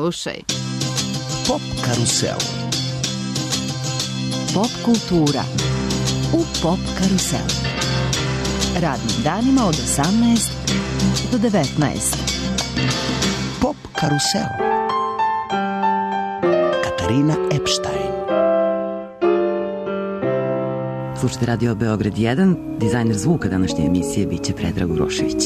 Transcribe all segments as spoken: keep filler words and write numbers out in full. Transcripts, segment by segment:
Slušaj. Pop karusel. Pop kultura u Pop karusel. Radnim danima od osamnaest do devetnaest. Pop karusel. Katarina Epstein. Slušajte Radio Beograd jedan, dizajner zvuka današnje emisije biće Predrag Urošević.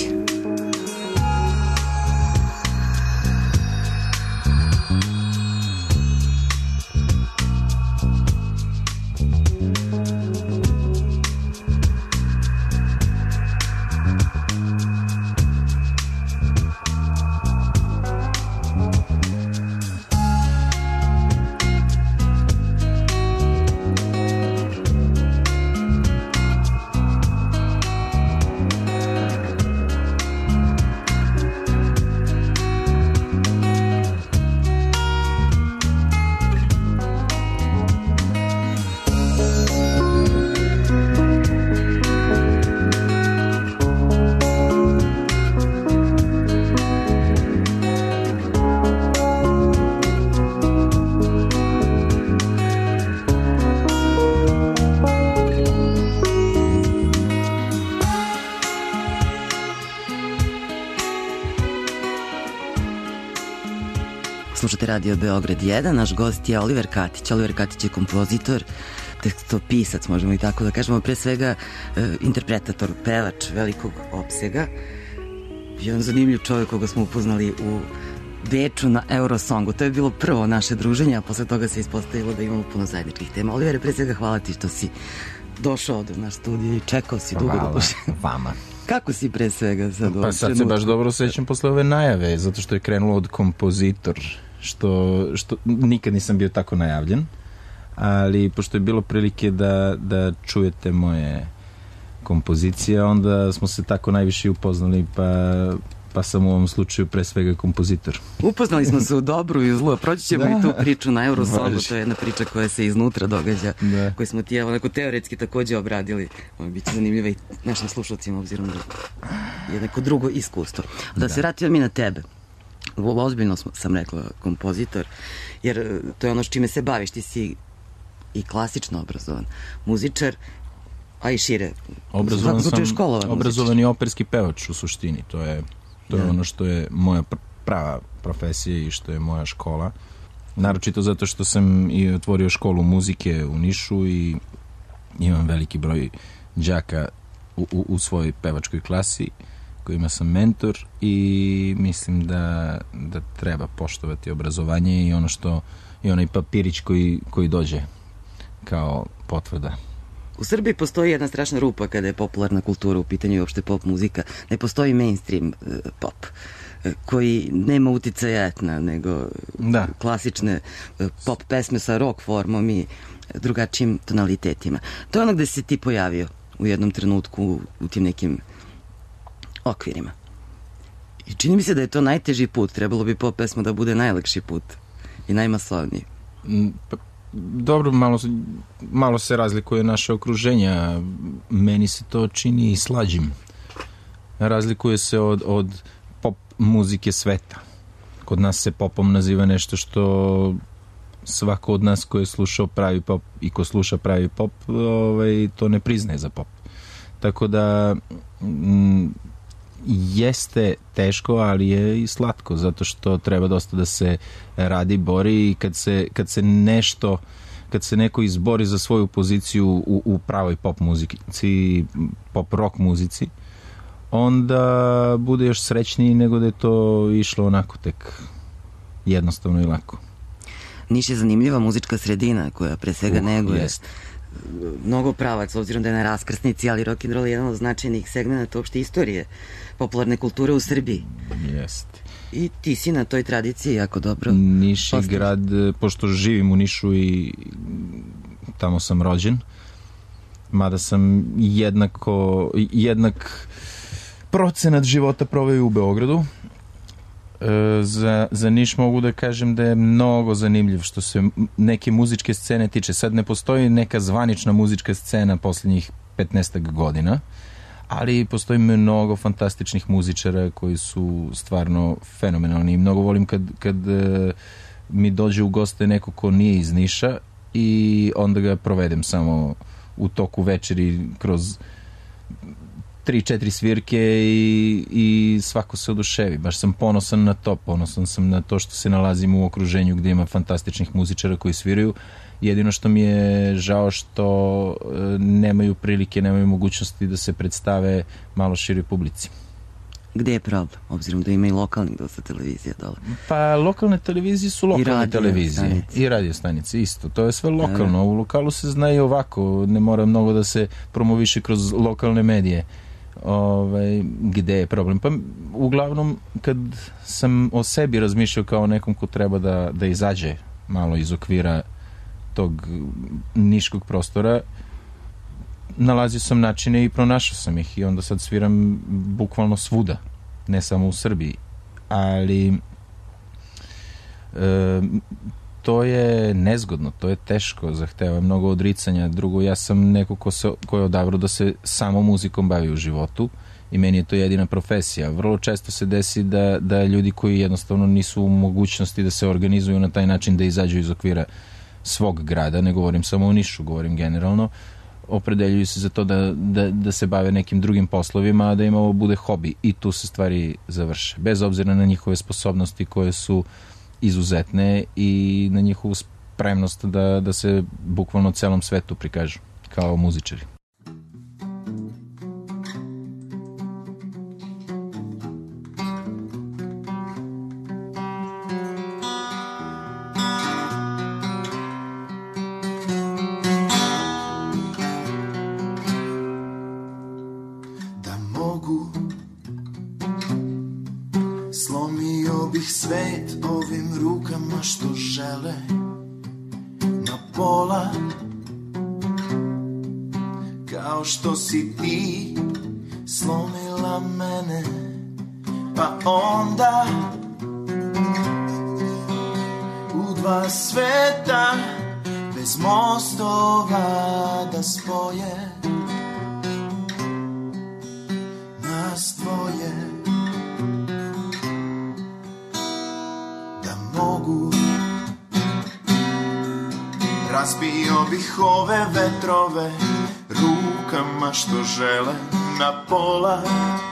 Slušate Radio Beograd jedan, naš gost je Oliver Katić. Oliver Katić je kompozitor, tekstopisac, možemo i tako da kažemo, pre svega e, interpretator, pevač velikog opsega. Jedan zanimljiv čovjek koga smo upoznali u Beču na Eurosongu. To je bilo prvo naše druženje, a posle toga se ispostavilo da imamo puno zajedničkih tema. Oliver, pre svega hvala ti što si došao ovde u naš studiju i čekao si dugo da došli. Vama. Kako si pre svega sad? Pa sad se baš dobro osjećam posle ove najave, zato što je krenulo od kompozitor, što, što nikad nisam bio tako najavljen, ali pošto je bilo prilike da, da čujete moje kompozicije, onda smo se tako najviše upoznali, pa, pa sam u ovom slučaju pre svega kompozitor. Upoznali smo se u dobru i u zlu, proći ćemo da. i tu priču na Eurosongu, to je jedna priča koja se iznutra događa, da. koju smo ti evo neko teoretski takođe obradili. Ovo biće zanimljiva i našim slušalcima, obzirom da je neko drugo iskustvo. Da, da se vratimo mi na tebe. Ozbiljno sam rekla kompozitor, jer to je ono s čime se baviš. Ti si i klasično obrazovan muzičar, a i šire. Obrazovan sam, obrazovan i operski pevač u suštini. To je, to je ono što je moja prava profesija i što je moja škola. Naročito zato što sam i otvorio školu muzike u Nišu i imam veliki broj đaka u, u, u svojoj pevačkoj klasi kojima sam mentor i mislim da, da treba poštovati obrazovanje i ono što i onaj papirić koji, koji dođe kao potvrda. U Srbiji postoji jedna strašna rupa kada je popularna kultura u pitanju i uopšte pop muzika. Ne postoji mainstream pop koji nema uticaja etna, nego da. klasične pop pesme sa rock formom i drugačijim tonalitetima. To je ono gde si ti pojavio u jednom trenutku u tim nekim okvirima. I čini mi se da je to najteži put. Trebalo bi pop pesma da bude najlakši put i najmasovniji. Pa, dobro, malo, malo se razlikuje naše okruženja. Meni se to čini i slađim. Razlikuje se od, od pop muzike sveta. Kod nas se popom naziva nešto što svako od nas ko je slušao pravi pop i ko sluša pravi pop, ovaj, to ne priznaje za pop. Tako da m, jeste teško, ali je i slatko, zato što treba dosta da se radi, bori i kad se, kad se nešto, kad se neko izbori za svoju poziciju u, u pravoj pop muzici, pop rock muzici, onda bude još srećniji nego da je to išlo onako tek jednostavno i lako. Niš je zanimljiva muzička sredina koja pre svega uh, neguje jest. mnogo pravac, obzirom da je na raskrsnici, ali rock'n'roll je jedan od značajnih segmenta uopšte istorije popularne kulture u Srbiji. Jeste. I ti si na toj tradiciji jako dobro. Niš je grad, pošto živim u Nišu i tamo sam rođen, mada sam jednako, jednak procenat života proveo u Beogradu. Za, za Niš mogu da kažem da je mnogo zanimljiv što se neke muzičke scene tiče. Sad ne postoji neka zvanična muzička scena poslednjih petnaestak godina, ali postoji mnogo fantastičnih muzičara koji su stvarno fenomenalni i mnogo volim kad, kad mi dođe u goste neko ko nije iz Niša i onda ga provedem samo u toku večeri kroz tri, četiri svirke i, i svako se oduševi. Baš sam ponosan na to, ponosan sam na to što se nalazim u okruženju gdje ima fantastičnih muzičara koji sviraju. Jedino što mi je žao što nemaju prilike, nemaju mogućnosti da se predstave malo široj publici. Gde je problem? Obzirom da ima i lokalnih dosta televizija dole. Pa lokalne televizije su lokalne I televizije. stanice. I radio stanice, isto. To je sve lokalno. U lokalu se zna i ovako. Ne mora mnogo da se promoviše kroz lokalne medije. Ovaj, gde je problem? Pa uglavnom kad sam o sebi razmišljao kao nekom ko treba da, da izađe malo iz okvira tog niškog prostora, nalazio sam načine i pronašao sam ih i onda sad sviram bukvalno svuda, ne samo u Srbiji, ali e, to je nezgodno, to je teško, zahteva mnogo odricanja. Drugo, ja sam neko ko, se, ko je odabrao da se samo muzikom bavi u životu i meni je to jedina profesija. Vrlo često se desi da, da ljudi koji jednostavno nisu u mogućnosti da se organizuju na taj način da izađu iz okvira svog grada, ne govorim samo o Nišu, govorim generalno, opredeljuju se za to da, da, da se bave nekim drugim poslovima, a da im ovo bude hobi i tu se stvari završe. Bez obzira na njihove sposobnosti koje su izuzetne i na njihovu spremnost da, da se bukvalno celom svetu prikažu kao muzičari. Svet ovim rukama što žele na pola, kao što si ti slomila mene, pa onda u dva sveta bez mostova da spoje nas dvoje. Razbio bih ove vetrove rukama što žele na pola,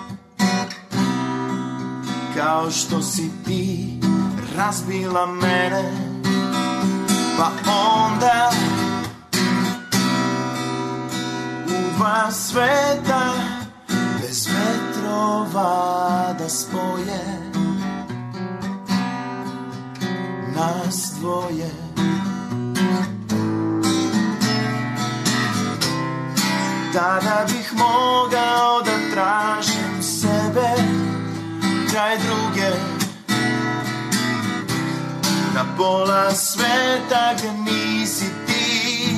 kao što si ti razbila mene, pa onda u dva sveta bez vetrova da spoje nas dvoje. Tada bih mogao da tražim sebe kraj druge, na pola sveta gde nisi ti.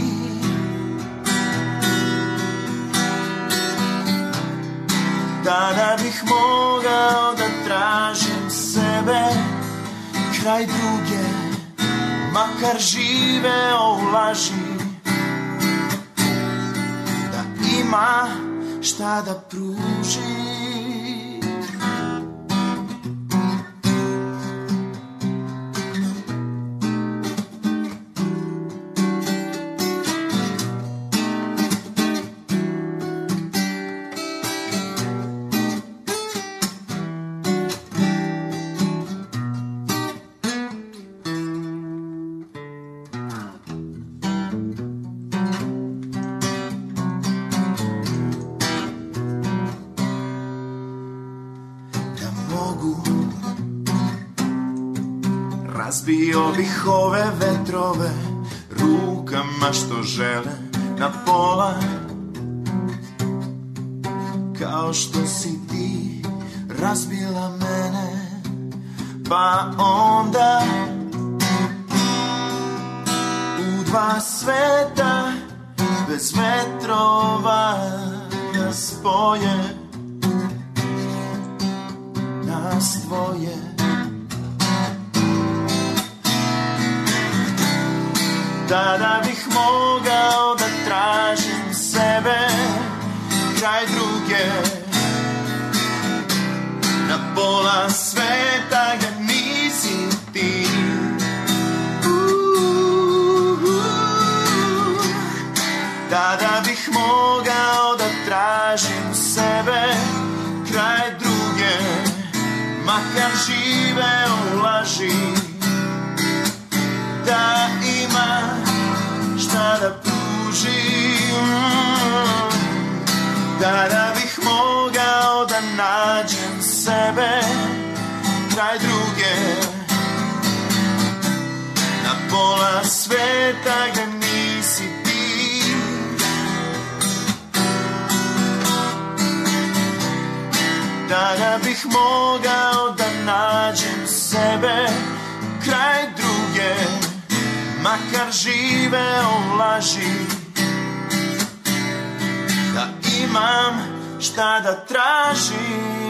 Tada bih mogao da tražim sebe kraj druge, makar živeo u laži, ima šta da pruži. Razbio bih ove vetrove rukama što žele na pola, kao što si ti razbila mene, pa onda u dva sveta bez vetrova da spoje nas dvoje. Tada bih mogao da tražim sebe kraj druge, žive u laži, da ima šta da pružim, da da bih mogao da nađem sebe kraj druge, na pola sveta gde nisi ti, da da bih mogao da nađem sebe kraj druge, makar žive u laži, da imam šta da tražim.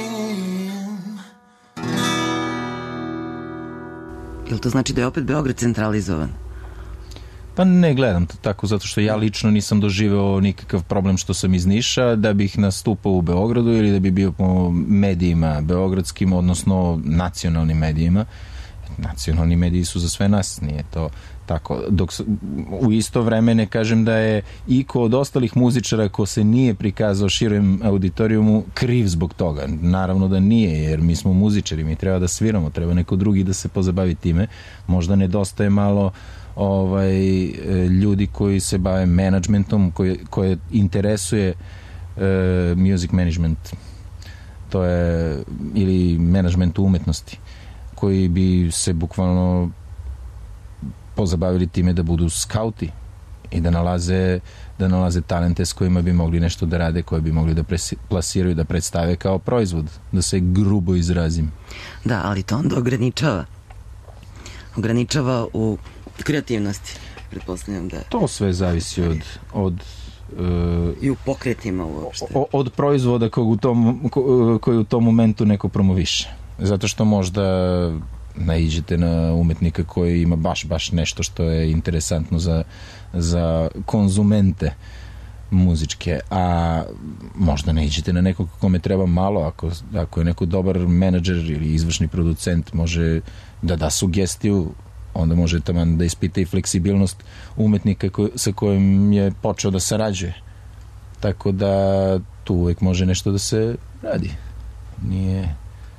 Jel to znači da je opet Beograd centralizovan? Pa ne gledam to tako, zato što ja lično nisam doživeo nikakav problem što sam iz Niša, da bih nastupao u Beogradu ili da bi bio po medijima beogradskim, odnosno nacionalnim medijima. Nacionalni mediji su za sve nas, nije to tako. Dok u isto vreme ne kažem da je iko od ostalih muzičara ko se nije prikazao širem auditorijumu kriv zbog toga. Naravno da nije, jer mi smo muzičari, mi treba da sviramo, treba neko drugi da se pozabavi time. Možda nedostaje malo ovaj, ljudi koji se bave menadžmentom, koje, koje interesuje uh, music management, to je, ili menadžment umetnosti, koji bi se bukvalno pozabavili time da budu skauti i da nalaze, da nalaze talente s kojima bi mogli nešto da rade, koje bi mogli da plasiraju, da predstave kao proizvod, da se grubo izrazim. Da, ali to onda ograničava. Ograničava u kreativnosti, pretpostavljam da... To sve zavisi od... od uh, i u pokretima uopšte. Od, od proizvoda koji u, tom, ko, koji u tom momentu neko promoviše. Zato što možda naiđete na umetnika koji ima baš, baš nešto što je interesantno za, za konzumente muzičke, a možda naiđete na nekog kome treba malo, ako, ako je neko dobar menadžer ili izvršni producent, može da da sugestiju, onda može taman da ispita i fleksibilnost umetnika ko, sa kojim je počeo da sarađuje. Tako da tu uvek može nešto da se radi. Nije...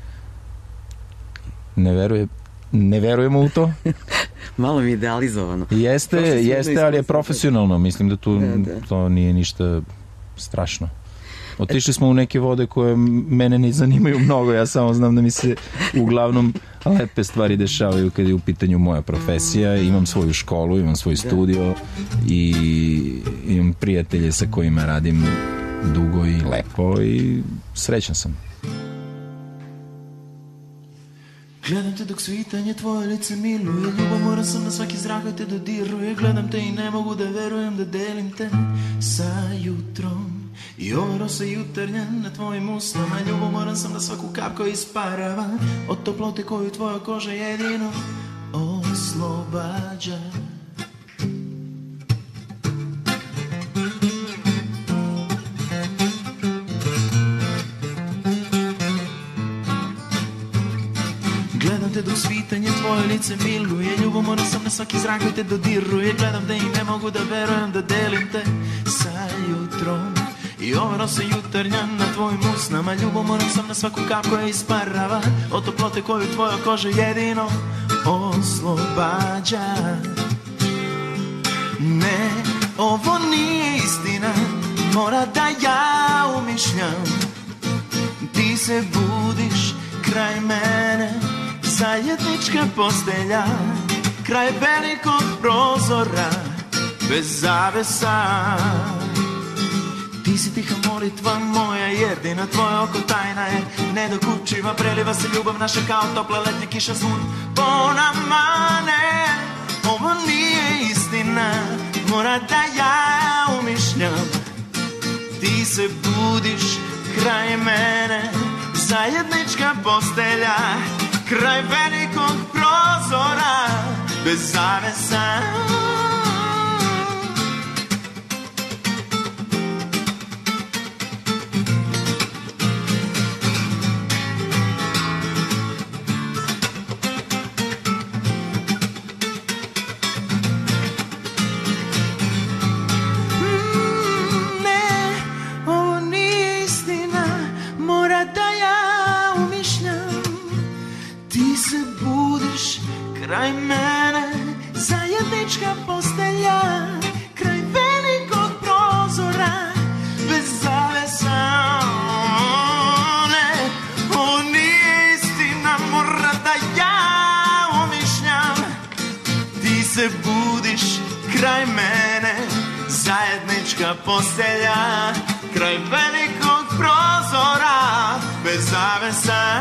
Ne veruje, ne verujemo u to. Malo mi idealizovano. Jeste, jeste, ali je profesionalno. Mislim da tu da, da. to nije ništa strašno. Otišli smo u neke vode koje mene ne zanimaju mnogo. Ja samo znam da mi se uglavnom lepe stvari dešavaju kad je u pitanju moja profesija. Imam svoju školu, imam svoj studio i imam prijatelje sa kojima radim dugo i lepo i srećan sam. Gledam te dok svitanje tvoje lice miluje, ljubomoran sam na svaki zrak koji te dodiruje, gledam te i ne mogu da verujem da delim te sa jutrom. I ova rosa jutarnja na tvojim usnama, ljubomoran sam na svaku kap koja isparava od toplote koju tvoja koža jedino oslobađa. Gledam te dok svitanje tvoje lice miluje, ljubomoran sam na svaki zrak koji te dodiruje, gledam te i ne mogu da verujem da delim te sa jutrom. I ova rosa jutarnja na tvojim usnama, ljubomoran sam na svaku kap koja isparava od toplote koju tvoja koža jedino oslobađa. Ne, ovo nije istina, mora da ja umišljam. Ti se budiš kraj mene, zajednička postelja, kraj velikog prozora, bez zavesa. Ti si tiha molitva moja, jedina tvoje oko tajna je nedokučiva, preliva se ljubav naša kao topla letnja kiša, zvon po nama. Ne, ovo nije istina, mora da ja umišljam. Ti se budiš kraj mene, zajednička postelja, kraj velikog prozora, bez zavesa. se budiš kraj mene, zajednička postelja, kraj velikog prozora, bez zavesa.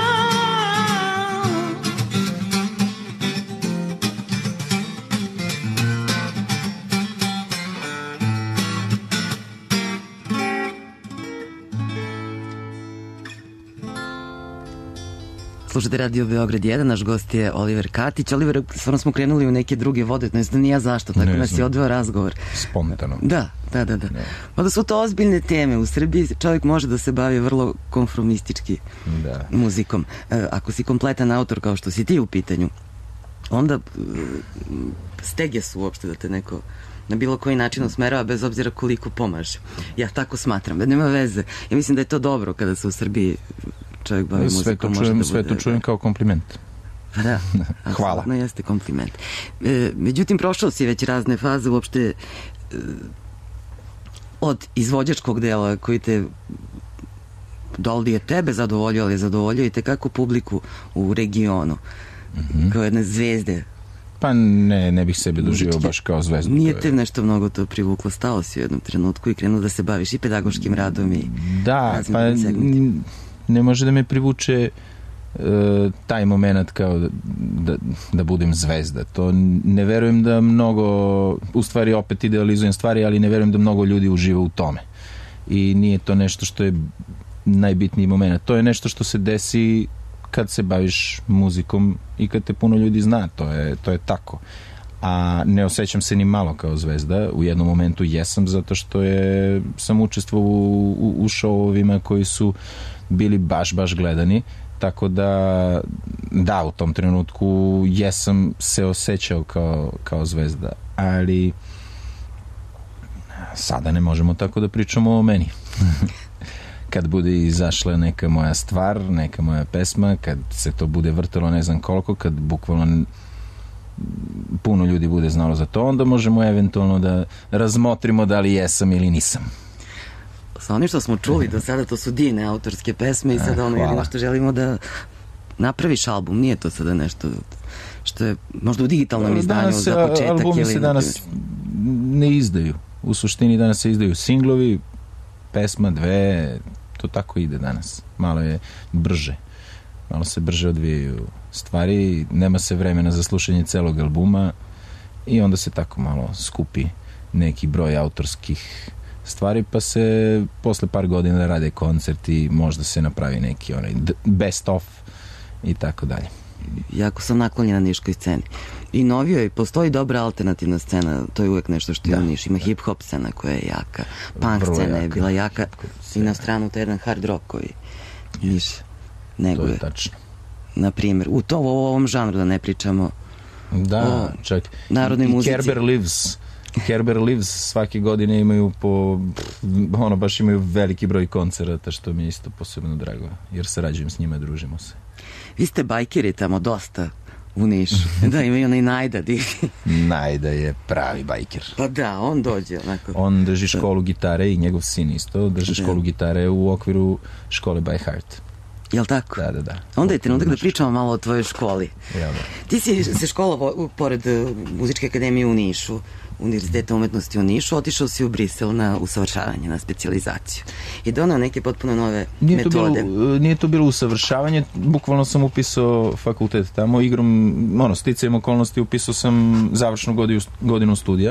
Slušajte Radio Beograd jedan, naš gost je Oliver Katić. Oliver, stvarno smo krenuli u neke druge vode, ne znam ni ja zašto, tako ne nas znam. Je odveo razgovor. Spontano. Da, da, da. da. Onda su to ozbiljne teme. U Srbiji čovjek može da se bavi vrlo konformistički da. muzikom. Ako si kompletan autor kao što si ti u pitanju, onda stege su uopšte da te neko na bilo koji način usmerava, bez obzira koliko pomaže. Ja tako smatram, da nema veze. Ja mislim da je to dobro kada se u Srbiji čovjek bavi muzikom. Sve to čujem, da sve to čujem kao kompliment. Pa da, hvala. Apsolutno jeste kompliment. E, međutim, prošao si već razne faze uopšte e, od izvođačkog dela koji te doli je tebe zadovoljio, ali je zadovoljio i tekako publiku u regionu. Mm-hmm. Kao jedne zvezde. Pa ne, ne bih sebe doživio baš kao zvezdu. Nije te nešto mnogo to privuklo, stao si u jednom trenutku i krenuo da se baviš i pedagoškim radom i da, pa n- ne može da me privuče uh, taj moment kao da, da, da budem zvezda. To ne verujem da mnogo, u stvari opet idealizujem stvari, ali ne verujem da mnogo ljudi uživa u tome. I nije to nešto što je najbitniji moment. To je nešto što se desi kad se baviš muzikom i kad te puno ljudi zna, to je, to je tako. A ne osjećam se ni malo kao zvezda. U jednom momentu jesam, zato što je, sam učestvovao u, u, u šovovima koji su bili baš, baš gledani. Tako da, da, u tom trenutku jesam se osjećao kao, kao zvezda. Ali sada ne možemo tako da pričamo o meni. Kad bude izašla neka moja stvar, neka moja pesma, kad se to bude vrtelo ne znam koliko, kad bukvalno puno ljudi bude znalo za to, onda možemo eventualno da razmotrimo da li jesam ili nisam. Sa onim što smo čuli do sada, to su divne autorske pesme i sada ono jedino što želimo da napraviš album, nije to sada nešto što je možda u digitalnom izdanju danas, za početak. Albumi se danas ne izdaju. U suštini danas se izdaju singlovi, pesma, dve, to tako ide danas. Malo je brže. Malo se brže odvijaju stvari, nema se vremena za slušanje celog albuma i onda se tako malo skupi neki broj autorskih stvari, pa se posle par godina rade koncerti, možda se napravi neki onaj best of i tako dalje. Jako sam naklonjena niškoj sceni. I novijoj postoji dobra alternativna scena, to je uvek nešto što je u Niš. Ima hip-hop scena koja je jaka, punk Vrlo scena jaka. Je bila jaka i na stranu to je jedan hard rock koji Niš neguje. To je tačno. Na primjer, u to u ovom žanru da ne pričamo da, čak narodnoj muzici. Kerber Lives Kerber Lives svake godine imaju po ono baš imaju veliki broj koncerata, što mi je isto posebno drago, jer sarađujem s njima, družimo se. Vi ste bajkeri tamo dosta u Nišu. Da, imaju onaj Najda. Najda je pravi bajker. Pa da, on dođe onako. On drži školu gitare i njegov sin isto drži da. školu gitare u okviru škole By Heart. Jel tako? Da, da, da. Onda je trenutak da pričamo malo o tvojoj školi. Ja, da. Ti si se školovao pored Muzičke akademije u Nišu, Univerziteta umetnosti u Nišu, otišao si u Brisel na usavršavanje, na specijalizaciju. I donao neke potpuno nove nije metode. To bilo, nije to bilo usavršavanje, bukvalno sam upisao fakultet tamo, igrom, ono, sticajem okolnosti upisao sam završnu godinu, godinu studija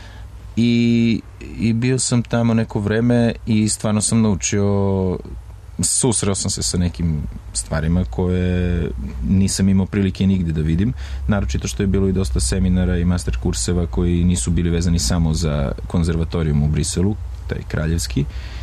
i, i bio sam tamo neko vreme i stvarno sam naučio, susreo sam se sa nekim stvarima koje nisam imao prilike nigde da vidim, naročito što je bilo i dosta seminara i master kurseva koji nisu bili vezani samo za konzervatorijum u Briselu, taj kraljevski,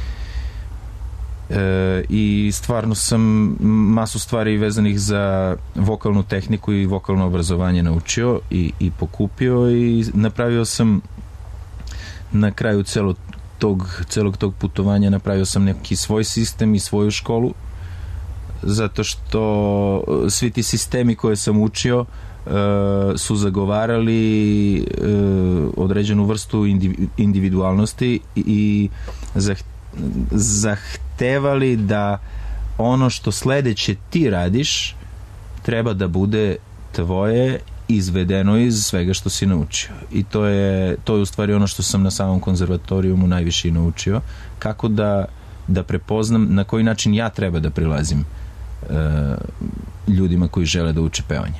e, i stvarno sam masu stvari vezanih za vokalnu tehniku i vokalno obrazovanje naučio i, i pokupio i napravio sam na kraju celo tog, celog tog putovanja napravio sam neki svoj sistem i svoju školu, zato što svi ti sistemi koje sam učio uh, su zagovarali uh, određenu vrstu individualnosti i zah, zahtevali da ono što sledeće ti radiš treba da bude tvoje izvedeno iz svega što si naučio. I to je, to je u stvari ono što sam na samom konzervatorijumu najviše naučio, kako da, da prepoznam na koji način ja treba da prilazim uh, ljudima koji žele da uče pevanje.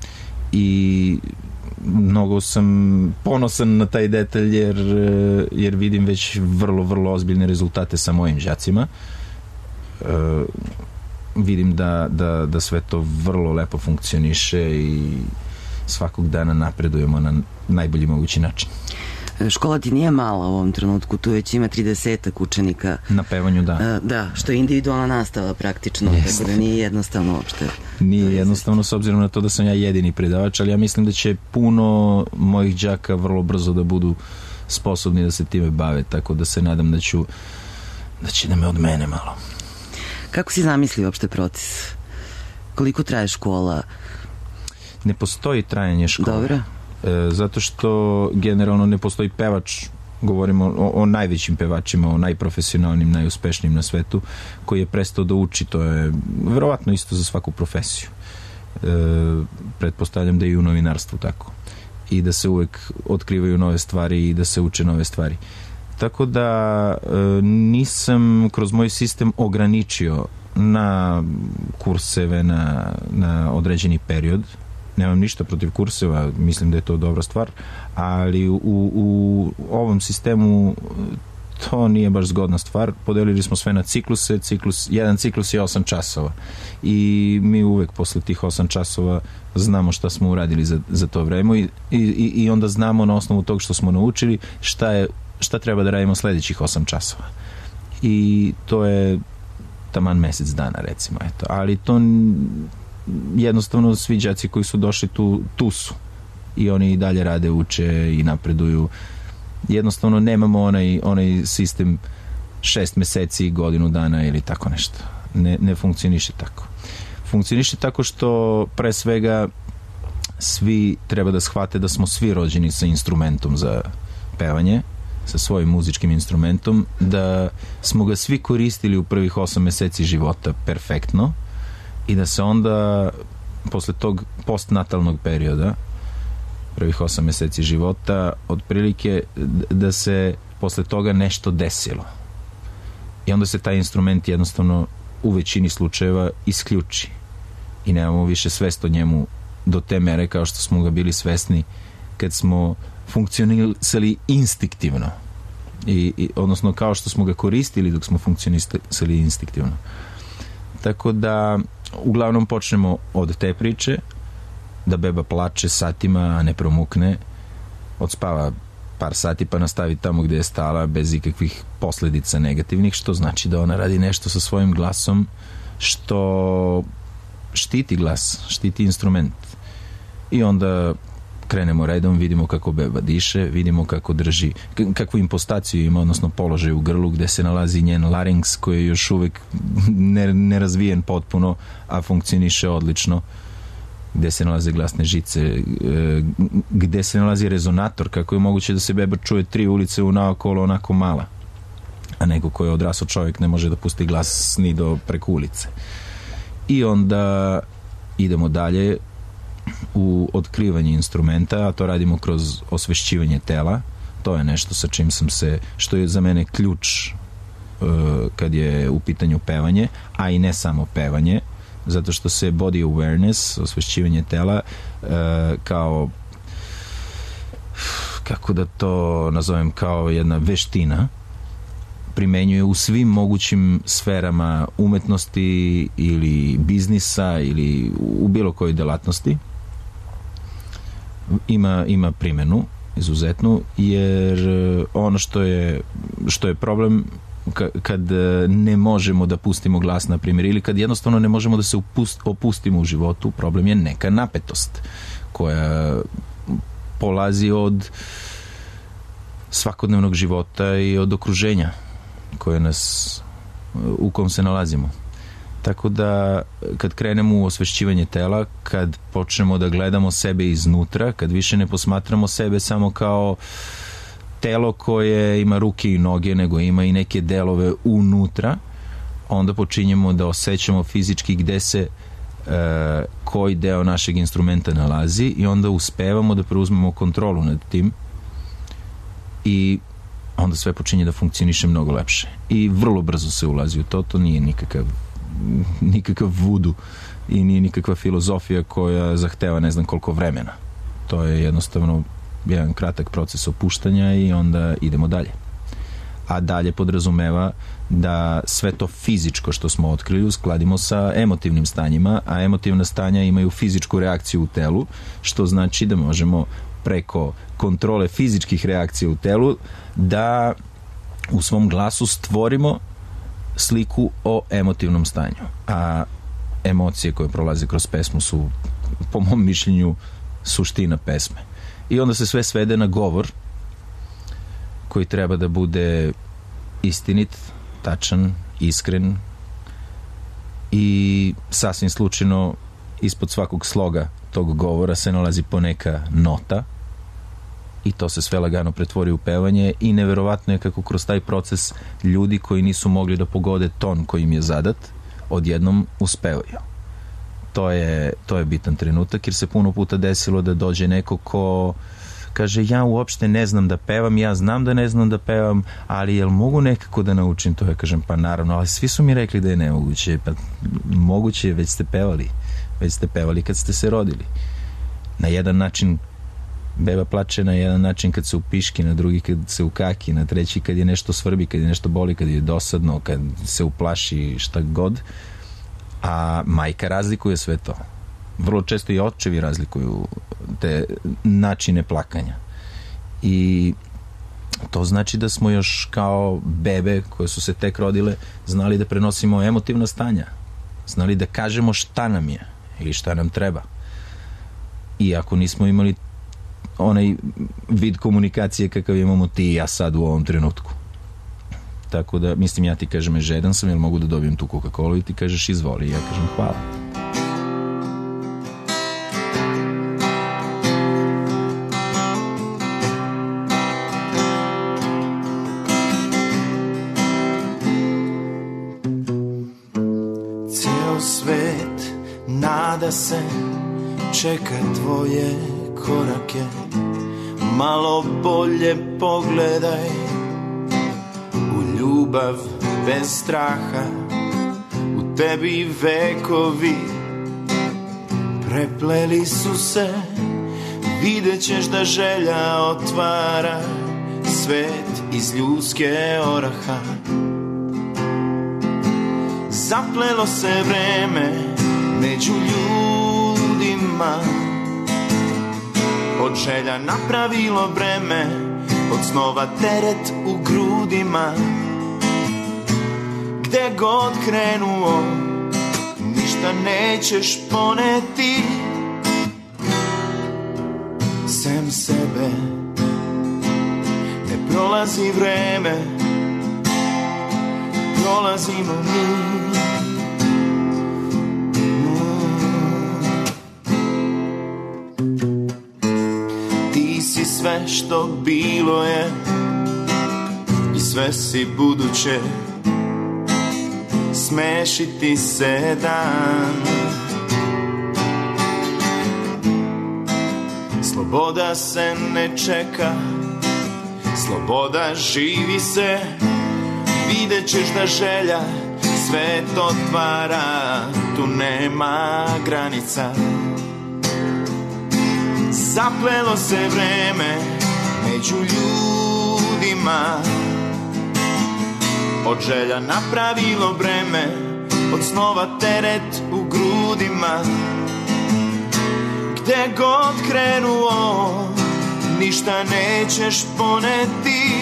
I mnogo sam ponosan na taj detalj jer, jer vidim već vrlo, vrlo ozbiljne rezultate sa mojim đacima. Uh, vidim da, da, da sve to vrlo lepo funkcioniše i svakog dana napredujemo na najbolji mogući način. Škola ti nije mala u ovom trenutku, tu već ima tridesetak učenika. Na pevanju, da. Da, što je individualna nastava praktično, yes. Tako da nije jednostavno uopšte. Nije jednostavno s obzirom na to da sam ja jedini predavač, ali ja mislim da će puno mojih đaka vrlo brzo da budu sposobni da se time bave, tako da se nadam da ću da će da me od mene malo. Kako si zamislio uopšte proces? Koliko traje škola? Ne postoji trajanje škole. Dobro. E, zato što generalno ne postoji pevač, govorimo o, o najvećim pevačima, o najprofesionalnim, najuspešnijim na svetu, koji je prestao da uči. To je verovatno isto za svaku profesiju. E, pretpostavljam da je i u novinarstvu tako. I da se uvek otkrivaju nove stvari i da se uče nove stvari. Tako da e, nisam kroz moj sistem ograničio na kurseve, na, na određeni period. Nemam ništa protiv kurseva, mislim da je to dobra stvar, ali u, u ovom sistemu to nije baš zgodna stvar. Podelili smo sve na cikluse, ciklus, jedan ciklus je osam časova i mi uvek posle tih osam časova znamo šta smo uradili za, za to vreme i, i, i onda znamo na osnovu tog što smo naučili šta, je, šta treba da radimo sledećih osam časova. I to je taman mesec dana, recimo, eto. Ali to jednostavno svi đaci koji su došli tu, tu su i oni i dalje rade, uče i napreduju. Jednostavno nemamo onaj, onaj sistem šest meseci, godinu dana ili tako nešto. Ne, ne funkcioniše tako. Funkcioniše tako što pre svega svi treba da shvate da smo svi rođeni sa instrumentom za pevanje, sa svojim muzičkim instrumentom, da smo ga svi koristili u prvih osam meseci života perfektno i da se onda posle tog postnatalnog perioda, prvih osam meseci života, otprilike da se posle toga nešto desilo. I onda se taj instrument jednostavno u većini slučajeva isključi i nemamo više svest o njemu do te mere kao što smo ga bili svesni kad smo funkcionisali instinktivno. I, i, odnosno kao što smo ga koristili dok smo funkcionisali instinktivno. Tako da uglavnom počnemo od te priče, da beba plače satima, a ne promukne, odspava par sati pa nastavi tamo gde je stala bez ikakvih posledica negativnih, što znači da ona radi nešto sa svojim glasom što štiti glas, štiti instrument. I onda krenemo redom, vidimo kako beba diše, vidimo kako drži, kakvu impostaciju ima, odnosno položaj u grlu gde se nalazi njen larynx koji je još uvek nerazvijen potpuno, a funkcioniše odlično, gde se nalaze glasne žice, gde se nalazi rezonator, kako je moguće da se beba čuje tri ulice u naokolo onako mala, a neko ko je odrasao čovjek ne može da pusti glas ni do preko ulice. I onda idemo dalje u otkrivanje instrumenta, a to radimo kroz osvešćivanje tela. To je nešto sa čim sam se, što je za mene ključ uh, kad je u pitanju pevanje, a i ne samo pevanje, zato što se body awareness, osvešćivanje tela, uh, kao kako da to nazovem, kao jedna veština, primenjuje u svim mogućim sferama umetnosti ili biznisa ili u bilo kojoj delatnosti. Ima, ima primenu izuzetnu, jer ono što je, što je problem kad ne možemo da pustimo glas, na primjer, ili kad jednostavno ne možemo da se upust, opustimo u životu, problem je neka napetost koja polazi od svakodnevnog života i od okruženja koje nas, u kom se nalazimo. Tako da kad krenemo u osvešćivanje tela, kad počnemo da gledamo sebe iznutra, kad više ne posmatramo sebe samo kao telo koje ima ruke i noge, nego ima i neke delove unutra, onda počinjemo da osjećamo fizički gde se e, koji deo našeg instrumenta nalazi i onda uspevamo da preuzmemo kontrolu nad tim i onda sve počinje da funkcioniše mnogo lepše. I vrlo brzo se ulazi u to, to nije nikakav nikakav vudu i nije nikakva filozofija koja zahteva ne znam koliko vremena. To je jednostavno jedan kratak proces opuštanja i onda idemo dalje. A dalje podrazumeva da sve to fizičko što smo otkrili uskladimo sa emotivnim stanjima, a emotivna stanja imaju fizičku reakciju u telu, što znači da možemo preko kontrole fizičkih reakcija u telu da u svom glasu stvorimo sliku o emotivnom stanju. A emocije koje prolaze kroz pesmu su, po mom mišljenju, suština pesme. I onda se sve svede na govor koji treba da bude istinit, tačan, iskren i sasvim slučajno ispod svakog sloga tog govora se nalazi poneka nota i to se sve lagano pretvori u pevanje i neverovatno je kako kroz taj proces ljudi koji nisu mogli da pogode ton koji im je zadat odjednom uspevaju. To je, to je bitan trenutak jer se puno puta desilo da dođe neko ko kaže ja uopšte ne znam da pevam, ja znam da ne znam da pevam, ali jel mogu nekako da naučim to? Ja kažem pa naravno, ali svi su mi rekli da je nemoguće. Pa moguće je, već ste pevali. Već ste pevali kad ste se rodili. Na jedan način beba plače, na jedan način kad se upiški, na drugi kad se ukaki, na treći kad je nešto svrbi, kad je nešto boli, kad je dosadno, kad se uplaši, šta god. A majka razlikuje sve to. Vrlo često i očevi razlikuju te načine plakanja. I to znači da smo još kao bebe koje su se tek rodile znali da prenosimo emotivna stanja. Znali da kažemo šta nam je ili šta nam treba. I ako nismo imali onaj vid komunikacije kakav imamo ti i ja sad u ovom trenutku. Tako da, mislim, ja ti kažem žedan sam, jel mogu da dobijem tu Coca-Cola i ti kažeš izvoli. Ja kažem hvala. Ceo svet nada se, čeka tvoje korake. Malo bolje pogledaj u ljubav bez straha. U tebi vekovi prepleli su se. Vidjet ćeš da želja otvara svet iz ljudske oraha. Zaplelo se vreme među ljudima, od želja napravilo breme, od snova teret u grudima. Gde god krenuo, ništa nećeš poneti, sem sebe. Ne prolazi vreme, prolazimo mi. Sve što bilo je i sve si buduće, smešiti se dan. Sloboda se ne čeka, sloboda živi se. Vidjet ćeš da želja svet otvara, tu nema granica. Zaplelo se vreme među ljudima, od želja napravilo breme, od snova teret u grudima. Gde god krenuo, ništa nećeš poneti,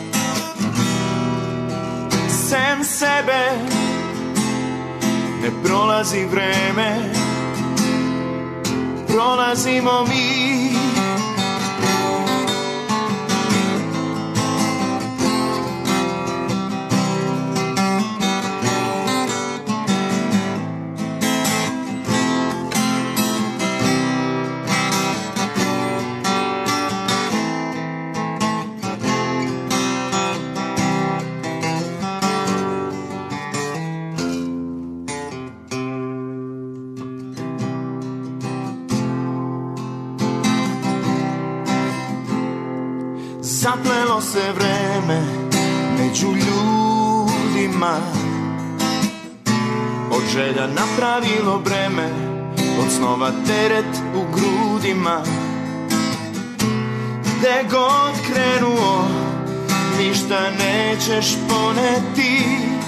sem sebe. Ne prolazi vreme, prolazimo mi. zaplelo se vreme među ljudima, od želja napravilo breme, od snova teret u grudima. Gde god krenuo, ništa nećeš poneti,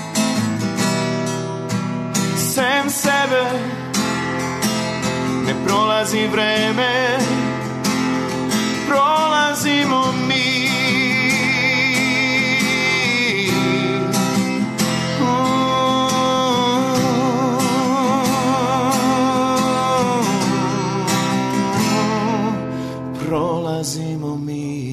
sem sebe ne prolazi vreme, prolazimo mi. Prolazimo mi.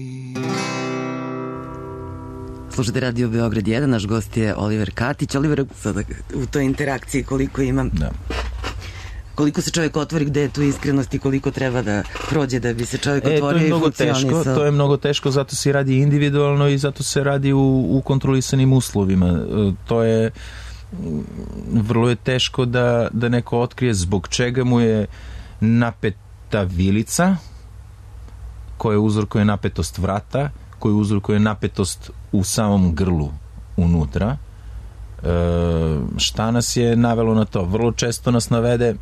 Slušajte Radio Beograd jedan, naš gost je Oliver Katić. Oliver, sada u toj interakciji koliko imam... Da. Koliko se čovjek otvori, gde je tu iskrenost i koliko treba da prođe da bi se čovjek e, otvorio i funkcionisao. Teško, to je mnogo teško, zato se radi individualno i zato se radi u, u kontrolisanim uslovima. To je vrlo je teško da, da neko otkrije zbog čega mu je napeta vilica, koja uzrokuje napetost vrata, koja uzrokuje napetost u samom grlu unutra. E, šta nas je navelo na to? Vrlo često nas navede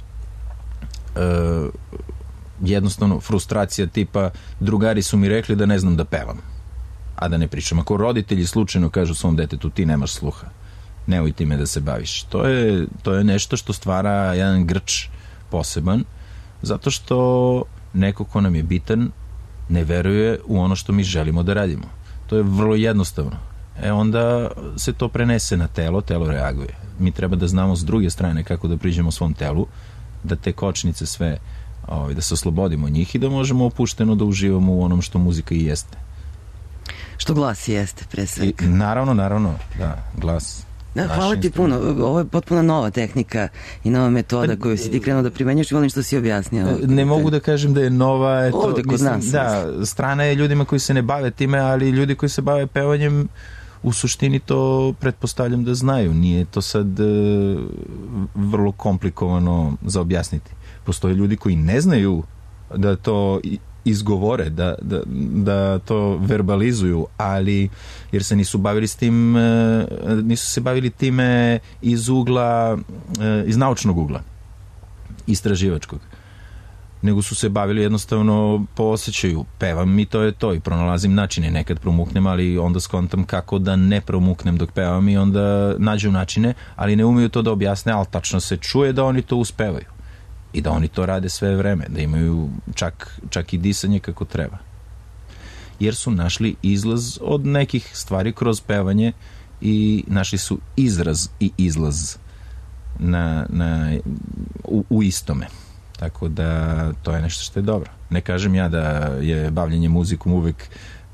e, jednostavno frustracija tipa drugari su mi rekli da ne znam da pevam, a da ne pričam. Ako roditelji slučajno kažu svom detetu ti nemaš sluha, nemoj time da se baviš. To je, to je nešto što stvara jedan grč poseban, zato što neko ko nam je bitan ne veruje u ono što mi želimo da radimo. To je vrlo jednostavno. E onda se to prenese na telo, telo reaguje. Mi treba da znamo s druge strane kako da priđemo svom telu, da te kočnice sve, ovaj, da se oslobodimo njih i da možemo opušteno da uživamo u onom što muzika i jeste. Što glas jeste, pre svega. I, naravno, naravno, da, glas. Da, hvala ti puno. Ovo je potpuno nova tehnika i nova metoda koju si ti krenuo da primenjuješ i volim što si objasnio. Ne mogu da kažem da je nova. Eto, ovde kod mislim, nas. Da, strana je ljudima koji se ne bave time, ali ljudi koji se bave pevanjem u suštini to pretpostavljam da znaju. Nije to sad e, vrlo komplikovano za objasniti. Postoje ljudi koji ne znaju da to izgovore, da, da, da to verbalizuju, ali jer se nisu bavili s tim, nisu se bavili time iz ugla, iz naučnog ugla, istraživačkog, nego su se bavili jednostavno po osjećaju. Pevam i to je to i pronalazim načine. Nekad promuknem, ali onda skontam kako da ne promuknem dok pevam i onda nađu načine, ali ne umiju to da objasne, ali tačno se čuje da oni to uspevaju. I da oni to rade sve vreme, da imaju čak, čak i disanje kako treba. Jer su našli izlaz od nekih stvari kroz pevanje i našli su izraz i izlaz na, na, u, u istome. Tako da to je nešto što je dobro. Ne kažem ja da je bavljenje muzikom uvek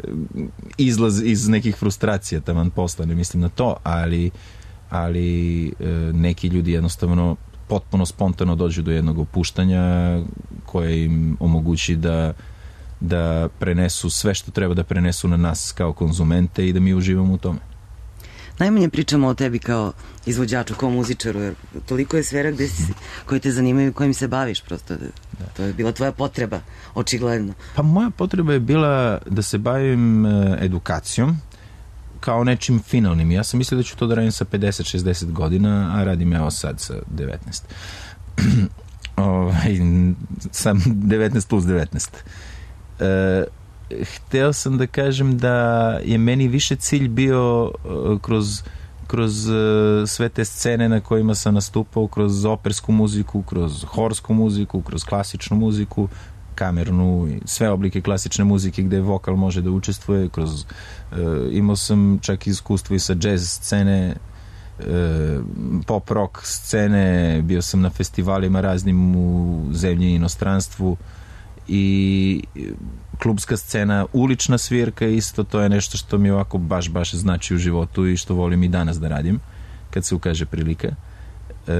izlaz iz nekih frustracija, taman posla, ne mislim na to, ali, ali neki ljudi jednostavno potpuno spontano dođu do jednog opuštanja koje im omogući da, da prenesu sve što treba da prenesu na nas kao konzumente i da mi uživamo u tome. Najmanje pričamo o tebi kao izvođaču, kao muzičaru, jer toliko je sfera gde si, koje te zanimaju, kojim se baviš prosto. Da. To je bila tvoja potreba, očigledno. Pa moja potreba je bila da se bavim edukacijom kao nečim finalnim. Ja sam mislio da ću to da radim sa pedeset šezdeset godina, a radim evo sad sa devetnaest. Ovaj, sam devetnaest plus devetnaest. E, hteo sam da kažem da je meni više cilj bio kroz, kroz sve te scene na kojima sam nastupao, kroz opersku muziku, kroz horsku muziku, kroz klasičnu muziku, kamernu i sve oblike klasične muzike gde vokal može da učestvuje, kroz uh, imao sam čak iskustvo i sa jazz scene, uh, pop rock scene, bio sam na festivalima raznim u zemlji i inostranstvu i klubska scena, ulična svirka isto, to je nešto što mi ovako baš baš znači u životu i što volim i danas da radim kad se ukaže prilika. Uh,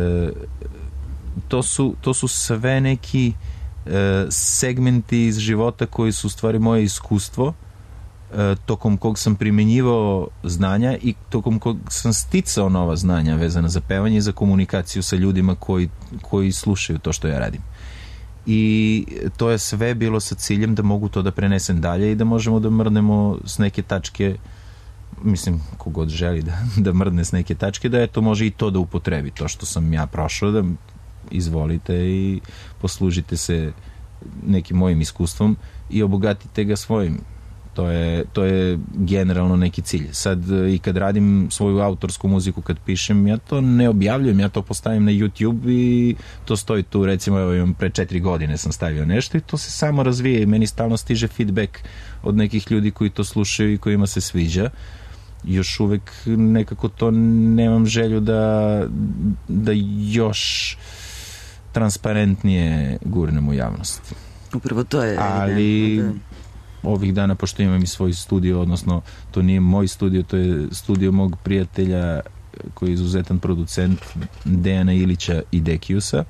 to su, to su sve neki segmenti iz života koji su u stvari moje iskustvo, tokom kog sam primenjivao znanja i tokom kog sam sticao nova znanja vezana za pevanje i za komunikaciju sa ljudima koji, koji slušaju to što ja radim. i to je sve bilo sa ciljem da mogu to da prenesem dalje i da možemo da mrnemo s neke tačke, mislim, kogod želi da, da mrdne s neke tačke, da eto može i to da upotrebi, to što sam ja prošao, da izvolite i poslužite se nekim mojim iskustvom i obogatite ga svojim. To je, to je generalno neki cilj. Sad i kad radim svoju autorsku muziku, kad pišem, ja to ne objavljujem, ja to postavim na YouTube i to stoji tu, recimo, evo, imam pre četiri godine sam stavio nešto i to se samo razvije i meni stalno stiže feedback od nekih ljudi koji to slušaju i kojima se sviđa. Još uvek nekako to nemam želju da, da još transparentnije gurnem u javnost. Upravo to je. Ali da. Ovih dana, pošto imam i svoj studio, odnosno to nije moj studio, to je studio mog prijatelja koji je izuzetan producent, Dejana Ilića i Dekiusa.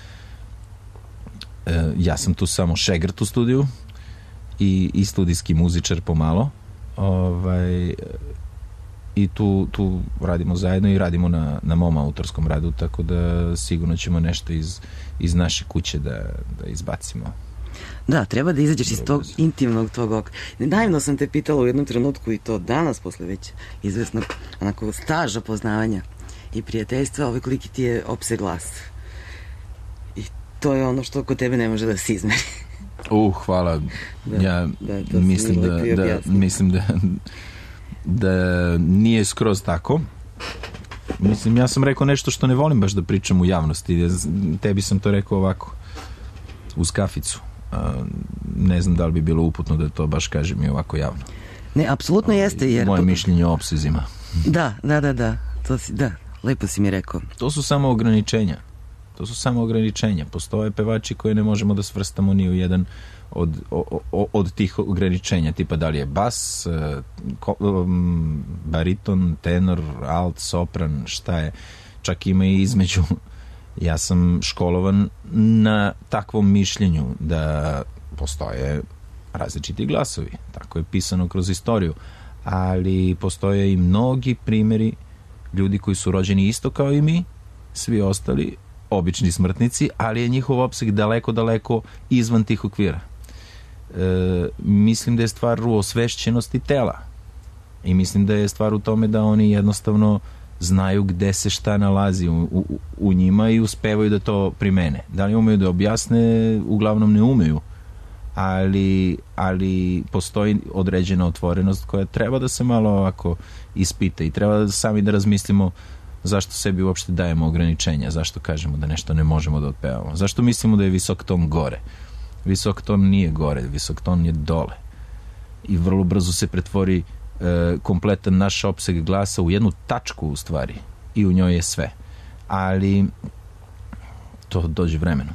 E, ja sam tu samo šegrt u studiju i, i studijski muzičar pomalo. Ovaj, i tu, tu radimo zajedno i radimo na, na mom autorskom radu, tako da sigurno ćemo nešto iz, iz naše kuće da, da izbacimo. Da, treba da izađeš iz tog intimnog tvog oka. Naivno sam te pitala u jednom trenutku i to danas, posle već izvesnog onako staža poznavanja i prijateljstva, ovaj koliki ti je opseg glasa. I to je ono što kod tebe ne može da se izmeri. Uh, hvala. Da, ja da, mislim, da, da, mislim da da nije skroz tako. Mislim, ja sam rekao nešto što ne volim baš da pričam u javnosti. Tebi sam to rekao ovako, uz kaficu. Ne znam da li bi bilo uputno da to baš kažem i ovako javno. Ne, apsolutno jeste. Jer... Moje mišljenje o opsezima. Da, da, da, da. To si, da, lepo si mi rekao. To su samo ograničenja. To su samo ograničenja. Postoje pevači koje ne možemo da svrstamo ni u jedan od, o, o, od tih ograničenja, tipa da li je bas, ko, um, bariton, tenor, alt, sopran, šta je. Čak ima i između. Ja sam školovan na takvom mišljenju da postoje različiti glasovi. Tako je pisano kroz istoriju. Ali postoje i mnogi primjeri ljudi koji su rođeni isto kao i mi, svi ostali obični smrtnici, ali je njihov opseg daleko, daleko izvan tih okvira. E, mislim da je stvar u osvešćenosti tela. I mislim da je stvar u tome da oni jednostavno znaju gde se šta nalazi u, u, u njima i uspevaju da to primene. Da li umeju da objasne, uglavnom ne umeju, ali, ali postoji određena otvorenost koja treba da se malo ovako ispita i treba da sami da razmislimo zašto sebi uopšte dajemo ograničenja, zašto kažemo da nešto ne možemo da otpevamo, zašto mislimo da je visok ton gore. Visok ton nije gore, visok ton je dole i vrlo brzo se pretvori e, kompletan naš opseg glasa u jednu tačku u stvari i u njoj je sve, ali to dođe vremenom.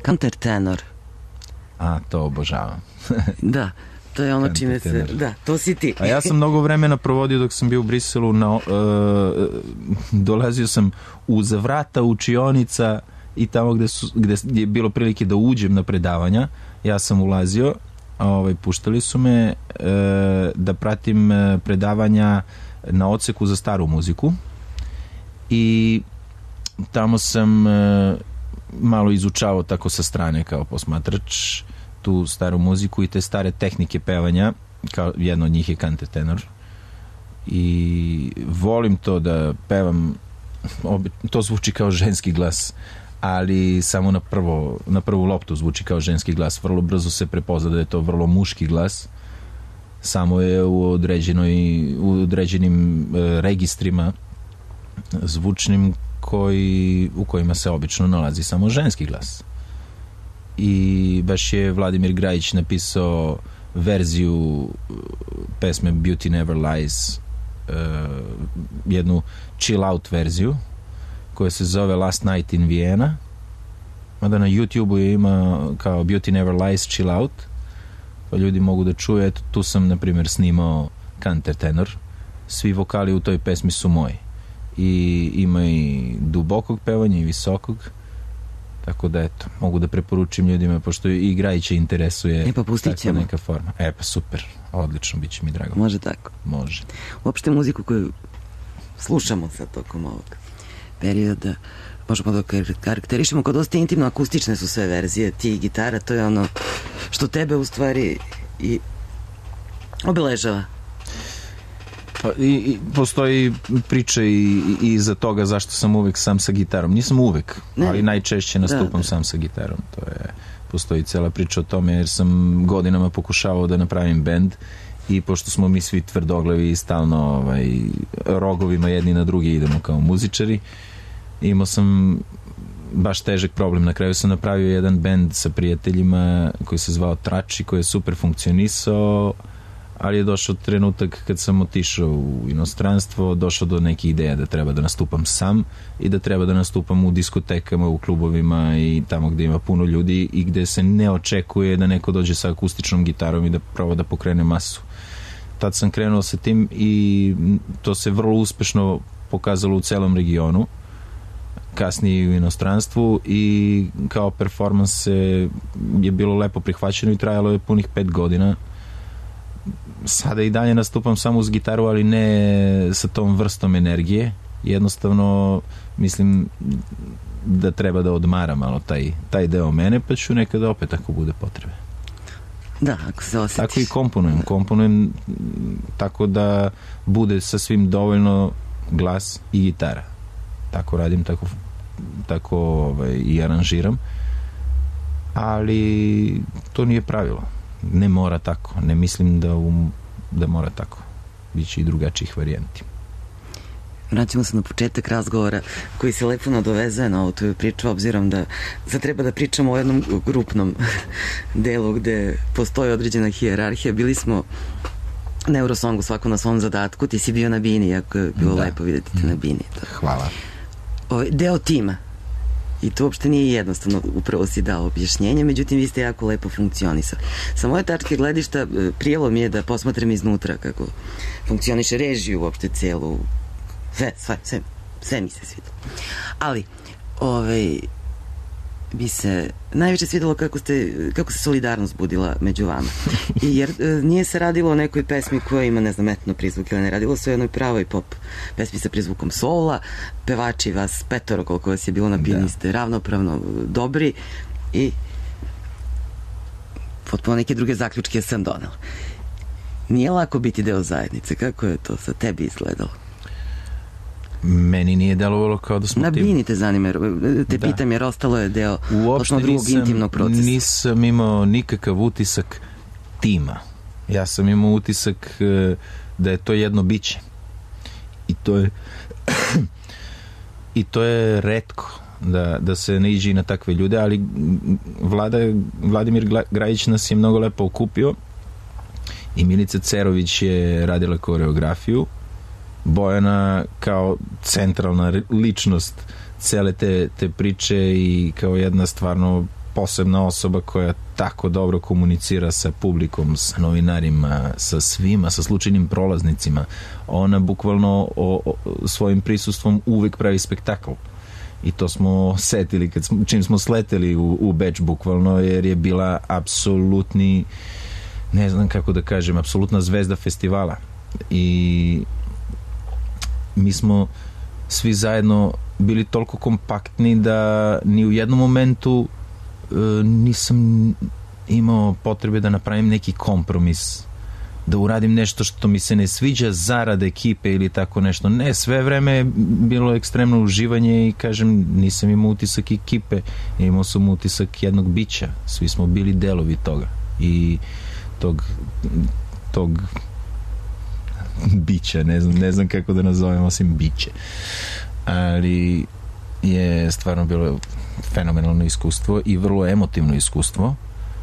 Countertenor. A, to obožavam. Da, to je ono čime se... Da, to si ti. A ja sam mnogo vremena provodio dok sam bio u Briselu. Na, uh, dolazio sam uz vrata učionica i tamo gde, su, gde je bilo prilike da uđem na predavanja. Ja sam ulazio, ovaj, puštali su me uh, da pratim predavanja na odseku za staru muziku i tamo sam uh, malo izučavao tako sa strane kao posmatrač tu staru muziku i te stare tehnike pevanja, kao jedno od njih je countertenor i volim to da pevam, to zvuči kao ženski glas, ali samo na, prvo, na prvu loptu zvuči kao ženski glas, vrlo brzo se prepozna da je to vrlo muški glas, samo je u, određenoj, u određenim e, registrima zvučnim koji, u kojima se obično nalazi samo ženski glas. I baš je Vladimir Grajić napisao verziju pesme Beauty Never Lies, uh, jednu chill out verziju koja se zove Last Night in Vienna, mada na YouTube-u je ima kao Beauty Never Lies chill out, pa ljudi mogu da čuje. Eto, tu sam na primjer snimao countertenor, svi vokali u toj pesmi su moji i ima i dubokog pevanja i visokog, tako da eto, mogu da preporučim ljudima, pošto i Grajića interesuje e, pa pustit ćemo. Neka forma. E pa super, odlično, bit će mi drago. Može tako? Može. Uopšte muziku koju slušamo sad tokom ovog perioda možemo da karakterišemo kao dosta intimno akustične su sve verzije, ti i gitara, to je ono što tebe u stvari i obeležava. Pa, i, i postoji priča i, i iza toga zašto sam uvek sam sa gitarom. Nisam uvek, ne, ali najčešće nastupam da, da. sam sa gitarom. To je, postoji cela priča o tome, jer sam godinama pokušavao da napravim bend i pošto smo mi svi tvrdoglavi i stalno ovaj, rogovima jedni na drugi idemo kao muzičari, imao sam baš težak problem. Na kraju sam napravio jedan bend sa prijateljima koji se zvao Trači, koji je super funkcionisao, ali je došao trenutak kad sam otišao u inostranstvo, došao do neke ideje da treba da nastupam sam i da treba da nastupam u diskotekama, u klubovima i tamo gde ima puno ljudi i gde se ne očekuje da neko dođe sa akustičnom gitarom i da proba da pokrene masu. Tad sam krenuo sa tim i to se vrlo uspešno pokazalo u celom regionu, kasnije u inostranstvu, i kao performans je bilo lepo prihvaćeno i trajalo je punih pet godina. Sada i dalje nastupam samo uz gitaru, ali ne sa tom vrstom energije. Jednostavno mislim da treba da odmara malo taj, taj deo mene, pa ću nekada opet ako bude potrebe. Da, ako se osjetiš. Tako i komponujem. Komponujem tako da bude sa svim dovoljno glas i gitara. Tako radim, tako, tako ovaj, i aranžiram. Ali to nije pravilo. Ne mora tako. Ne mislim da, um, da mora tako. Biće i drugačijih varijanti. Vraćamo se na početak razgovora koji se lepo nadovezuje na ovu tvoju priču, obzirom da sad treba da pričamo o jednom grupnom delu gde postoji određena hijerarhija. Bili smo na Eurosongu, svako na svom zadatku. Ti si bio na bini, jako je bilo da. lepo vidjeti te na bini. To. Hvala. O, deo tima. I to uopšte nije jednostavno, upravo si dao objašnjenje, međutim vi ste jako lepo funkcionisali. Sa moje tačke gledišta prijelo mi je da posmatram iznutra kako funkcioniše režiju uopšte celu, sve, sve, sve, sve mi se svidelo. Ali, ovaj, bi se najviše svidelo kako, ste, kako se solidarnost budila među vama. I jer nije se radilo o nekoj pesmi koja ima, ne znam, etno prizvuk, ili ne, radilo se o jednoj pravoj pop pesmi sa prizvukom sola, pevači vas petoro, koliko vas je bilo na bini, ste ravnopravno dobri i potpuno neke druge zaključke sam donela. Nije lako biti deo zajednice, kako je to sa tebi izgledalo? Meni nije delovalo kao da smo na tim. Na bini te zanima, te da. pitam jer ostalo je deo uopšte drugog nisam, intimnog procesa. Nisam imao nikakav utisak tima. Ja sam imao utisak da je to jedno biće. I to je i to je retko da, da se ne iđe na takve ljude, ali Vlada, Vladimir Grajić nas je mnogo lepo okupio i Milica Cerović je radila koreografiju. Bojana kao centralna ličnost cele te, te priče i kao jedna stvarno posebna osoba koja tako dobro komunicira sa publikom, sa novinarima, sa svima, sa slučajnim prolaznicima. Ona bukvalno o, o, svojim prisustvom uvek pravi spektakl. I to smo setili kad smo, čim smo sleteli u, u Beč bukvalno, jer je bila apsolutni, ne znam kako da kažem, apsolutna zvezda festivala. I mi smo svi zajedno bili toliko kompaktni da ni u jednom momentu e, nisam imao potrebe da napravim neki kompromis, da uradim nešto što mi se ne sviđa zarad ekipe ili tako nešto. Ne, sve vreme je bilo ekstremno uživanje i kažem, nisam imao utisak ekipe, imao sam utisak jednog bića. Svi smo bili delovi toga i tog tog bića, ne znam, ne znam kako da nazovem osim biće. Ali je stvarno bilo fenomenalno iskustvo i vrlo emotivno iskustvo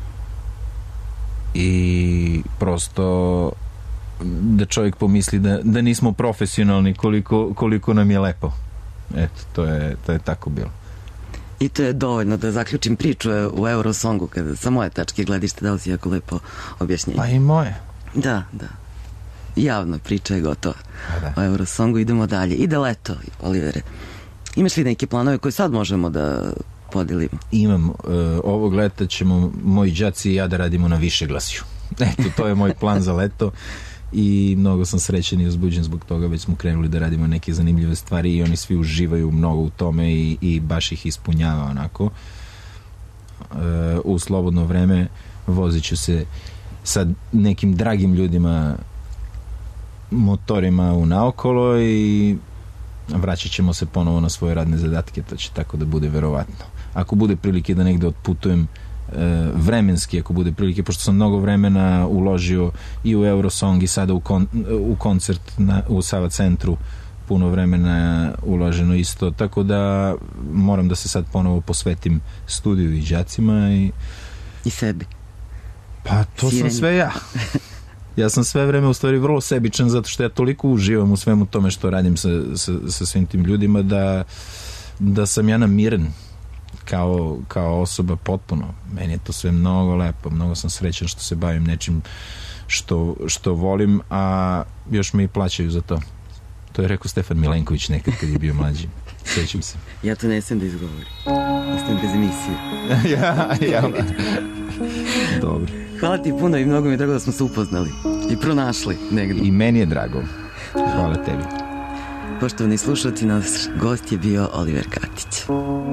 i prosto da čovjek pomisli da, da nismo profesionalni koliko, koliko nam je lepo. Eto, to je, to je tako bilo. I to je dovoljno da zaključim priču u Eurosongu, kada sa moje tačke gledište dao si jako lepo objašnjenje. Pa i moje. Da, da. Javno priča je gotova. Da. O Eurosongu idemo dalje. Ide leto, Olivere. Imaš li neke planove koje sad možemo da podelimo? Imam. Uh, ovog leta ćemo moji đaci i ja da radimo na Višeglasju. Eto, to je moj plan za leto i mnogo sam srećen i uzbuđen zbog toga. Već smo krenuli da radimo neke zanimljive stvari i oni svi uživaju mnogo u tome i, i baš ih ispunjava onako. Uh, u slobodno vreme vozit ću se sa nekim dragim ljudima motorima u naokolo i vraćat ćemo se ponovo na svoje radne zadatke. To će tako da bude verovatno. Ako bude prilike da negde otputujem e, vremenski, ako bude prilike, pošto sam mnogo vremena uložio i u Eurosong i sada u, kon, u koncert na, u Sava centru, puno vremena uloženo isto, tako da moram da se sad ponovo posvetim studiju i đacima i i sebi. Pa to Sireni. Sam sve ja. Ja sam sve vreme u stvari vrlo sebičan zato što ja toliko uživam u svemu tome što radim sa, sa, sa svim tim ljudima da, da sam ja namiren kao, kao osoba potpuno. Meni je to sve mnogo lepo, mnogo sam srećan što se bavim nečim što, što volim, a još me i plaćaju za to. To je rekao Stefan Milenković nekad kad je bio mlađi. Sjećam se. Ja to ne sam da izgovorim. Ostavim bez emisije. ja, ja. Dobro. Hvala ti puno i mnogo mi je drago da smo se upoznali i pronašli negdje. I meni je drago. Hvala tebi. Poštovani slušalci, naš gost je bio Oliver Katić.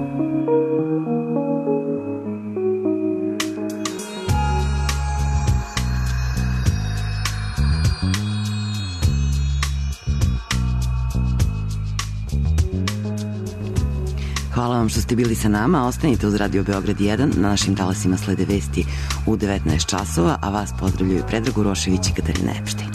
Hvala vam što ste bili sa nama. Ostanite uz Radio Beograd jedan. Na našim talasima slede vesti u devetnaest časova, a vas pozdravljaju Predrag Urošević i Katarina Epštajn.